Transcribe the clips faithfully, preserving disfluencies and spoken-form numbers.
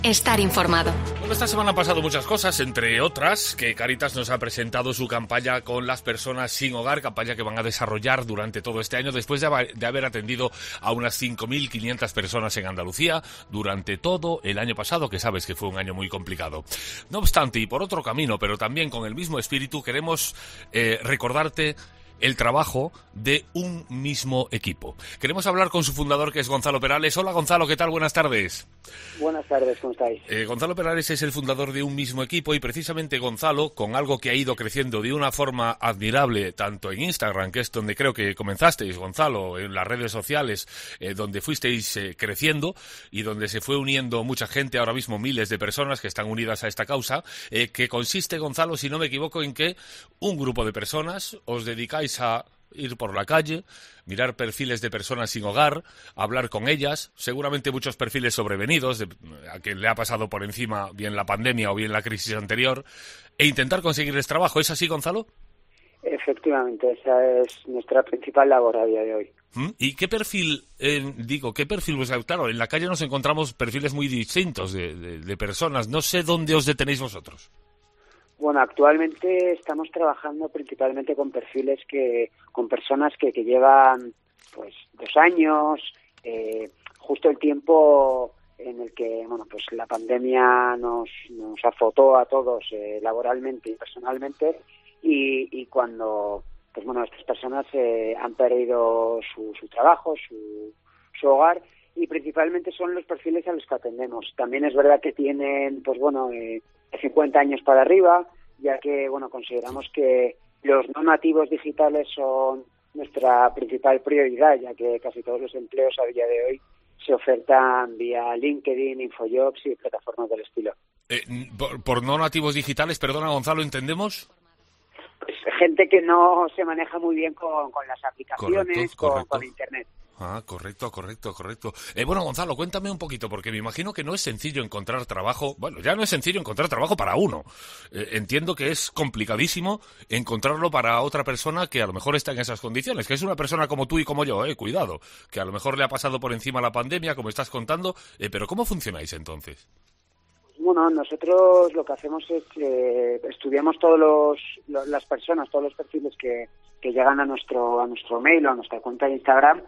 estar informado. Bueno, esta semana han pasado muchas cosas, entre otras que Cáritas nos ha presentado su campaña con las personas sin hogar, campaña que van a desarrollar durante todo este año después de haber, de haber atendido a unas cinco mil quinientas personas en Andalucía durante todo el año pasado, que sabes que fue un año muy complicado. No obstante, y por otro camino, pero también con el mismo espíritu, queremos eh, recordarte el trabajo de un mismo equipo. Queremos hablar con su fundador, que es Gonzalo Perales. Hola, Gonzalo, ¿qué tal? Buenas tardes. Buenas tardes, ¿cómo estáis? Eh, Gonzalo Perales es el fundador de Un Mismo Equipo y precisamente Gonzalo, con algo que ha ido creciendo de una forma admirable, tanto en Instagram, que es donde creo que comenzasteis, Gonzalo, en las redes sociales, eh, donde fuisteis eh, creciendo y donde se fue uniendo mucha gente, ahora mismo miles de personas que están unidas a esta causa, eh, que consiste, Gonzalo, si no me equivoco, en que un grupo de personas os dedicáis a ir por la calle, mirar perfiles de personas sin hogar, hablar con ellas, seguramente muchos perfiles sobrevenidos, de, a quien le ha pasado por encima bien la pandemia o bien la crisis anterior, e intentar conseguirles trabajo. ¿Es así, Gonzalo? Efectivamente, esa es nuestra principal labor a día de hoy. ¿Y qué perfil, eh, digo, qué perfil? Pues claro, en la calle nos encontramos perfiles muy distintos de, de, de personas. No sé dónde os detenéis vosotros. Bueno, actualmente estamos trabajando principalmente con perfiles que, con personas que, que llevan pues dos años, eh, justo el tiempo en el que, bueno, pues la pandemia nos, nos azotó a todos eh, laboralmente y personalmente, y, y cuando, pues bueno, estas personas eh, han perdido su, su trabajo, su, su hogar, y principalmente son los perfiles a los que atendemos. También es verdad que tienen, pues bueno, eh, cincuenta años para arriba, ya que, bueno, consideramos que los no nativos digitales son nuestra principal prioridad, ya que casi todos los empleos a día de hoy se ofertan vía LinkedIn, Infojobs y plataformas del estilo. Eh, por, por no nativos digitales, perdona, Gonzalo, ¿entendemos? Pues gente que no se maneja muy bien con, con las aplicaciones, Correcto, con, correcto. con Internet. Ah, correcto, correcto, correcto. Eh, bueno, Gonzalo, cuéntame un poquito, porque me imagino que no es sencillo encontrar trabajo. Bueno, ya no es sencillo encontrar trabajo para uno. Eh, entiendo que es complicadísimo encontrarlo para otra persona que a lo mejor está en esas condiciones, que es una persona como tú y como yo, eh, cuidado, que a lo mejor le ha pasado por encima la pandemia, como estás contando, eh, pero ¿cómo funcionáis entonces? Bueno, nosotros lo que hacemos es que eh, estudiamos todos los, los las personas, todos los perfiles que, que llegan a nuestro a nuestro mail o a nuestra cuenta de Instagram.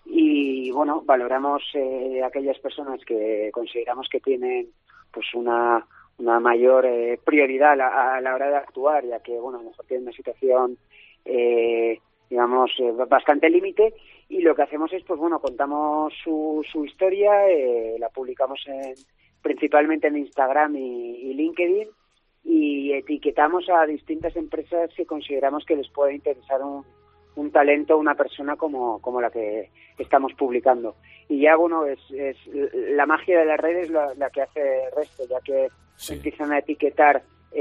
Y bueno, valoramos eh, aquellas personas que consideramos que tienen pues una una mayor eh, prioridad a la, a la hora de actuar, ya que bueno, a lo mejor tienen una situación eh, digamos eh, bastante límite, y lo que hacemos es pues bueno, contamos su, su historia, eh, la publicamos en, principalmente en Instagram y, y LinkedIn, y etiquetamos a distintas empresas que consideramos que les puede interesar un un talento, una persona como, como la que estamos publicando. Y ya, bueno, es, es la magia de las redes la, la que hace el resto, ya que sí. Empiezan a etiquetar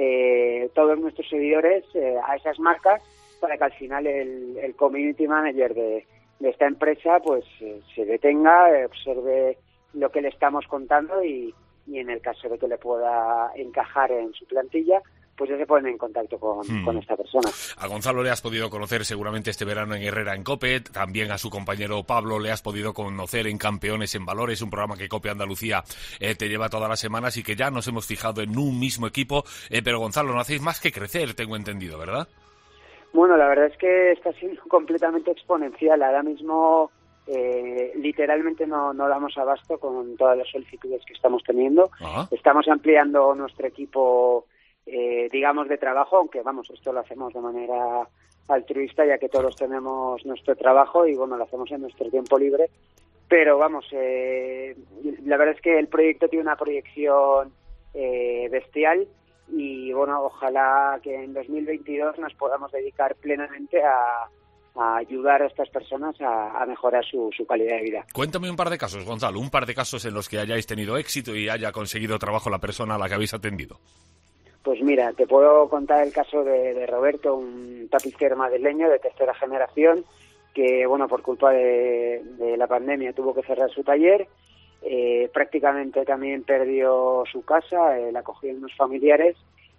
eh, todos nuestros seguidores eh, a esas marcas, para que al final el, el community manager de, de esta empresa pues eh, se detenga, eh, observe lo que le estamos contando y, y en el caso de que le pueda encajar en su plantilla, pues ya se ponen en contacto con, hmm. con esta persona. A Gonzalo le has podido conocer seguramente este verano en Herrera en COPE, también a su compañero Pablo le has podido conocer en Campeones en Valores, un programa que COPE Andalucía eh, te lleva todas las semanas y que ya nos hemos fijado en un mismo equipo, eh, pero Gonzalo, no hacéis más que crecer, tengo entendido, ¿verdad? Bueno, la verdad es que está siendo completamente exponencial. Ahora mismo eh, literalmente no, no damos abasto con todas las solicitudes que estamos teniendo. Ajá. Estamos ampliando nuestro equipo Eh, digamos de trabajo, aunque vamos, esto lo hacemos de manera altruista, ya que todos tenemos nuestro trabajo y bueno, lo hacemos en nuestro tiempo libre, pero vamos, eh, la verdad es que el proyecto tiene una proyección eh, bestial y bueno, ojalá que en dos mil veintidós nos podamos dedicar plenamente a, a ayudar a estas personas a, a mejorar su, su calidad de vida. Cuéntame un par de casos, Gonzalo, un par de casos en los que hayáis tenido éxito y haya conseguido trabajo la persona a la que habéis atendido. Pues mira, te puedo contar el caso de, de Roberto, un tapicero madrileño de tercera generación que, bueno, por culpa de, de la pandemia tuvo que cerrar su taller, eh, prácticamente también perdió su casa, eh, la cogieron unos familiares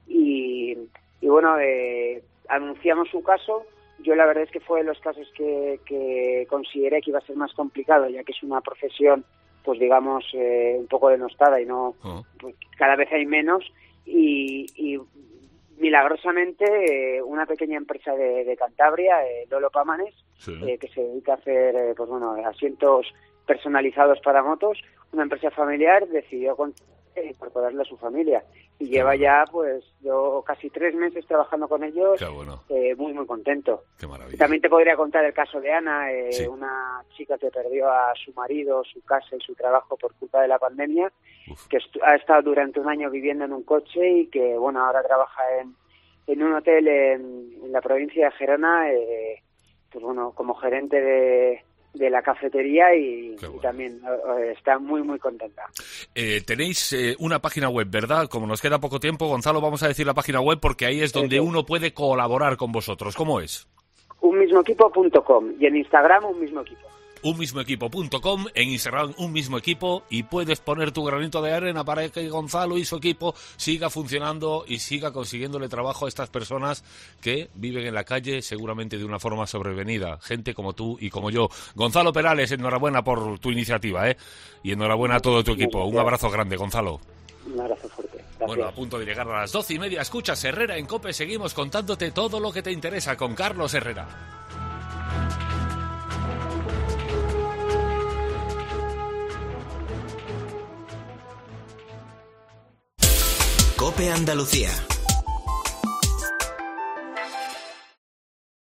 y, y bueno, eh, anunciamos su caso. Yo la verdad es que fue de los casos que, que consideré que iba a ser más complicado, ya que es una profesión pues digamos, eh, un poco denostada y no, uh-huh. pues, cada vez hay menos y, y milagrosamente eh, una pequeña empresa de, de Cantabria, eh, Lolo Pamanes, sí. eh, que se dedica a hacer eh, pues bueno asientos personalizados para motos, una empresa familiar decidió incorporarle a su familia y Qué lleva bueno. ya pues yo casi tres meses trabajando con ellos. Qué bueno. eh, muy muy contento. Qué maravilla. También te podría contar el caso de Ana, eh, sí. una chica que perdió a su marido, su casa y su trabajo por culpa de la pandemia. Uf. Que est- ha estado durante un año viviendo en un coche y que bueno ahora trabaja en, en un hotel en, en la provincia de Gerona, eh, pues bueno como gerente de de la cafetería y, bueno. y también eh, está muy muy contenta. Eh, tenéis eh, una página web, ¿verdad? Como nos queda poco tiempo, Gonzalo, vamos a decir la página web porque ahí es donde Eso. uno puede colaborar con vosotros. ¿Cómo es? un mismo equipo punto com y en Instagram un mismo equipo. un mismo equipo punto com, en Instagram un mismo equipo y puedes poner tu granito de arena para que Gonzalo y su equipo siga funcionando y siga consiguiéndole trabajo a estas personas que viven en la calle seguramente de una forma sobrevenida, gente como tú y como yo. Gonzalo Perales, enhorabuena por tu iniciativa, ¿eh? Y enhorabuena a todo tu equipo. Un abrazo grande, Gonzalo. Un abrazo fuerte. Gracias. Bueno, a punto de llegar a las doce y media, escuchas Herrera en COPE, seguimos contándote todo lo que te interesa con Carlos Herrera. COPE Andalucía.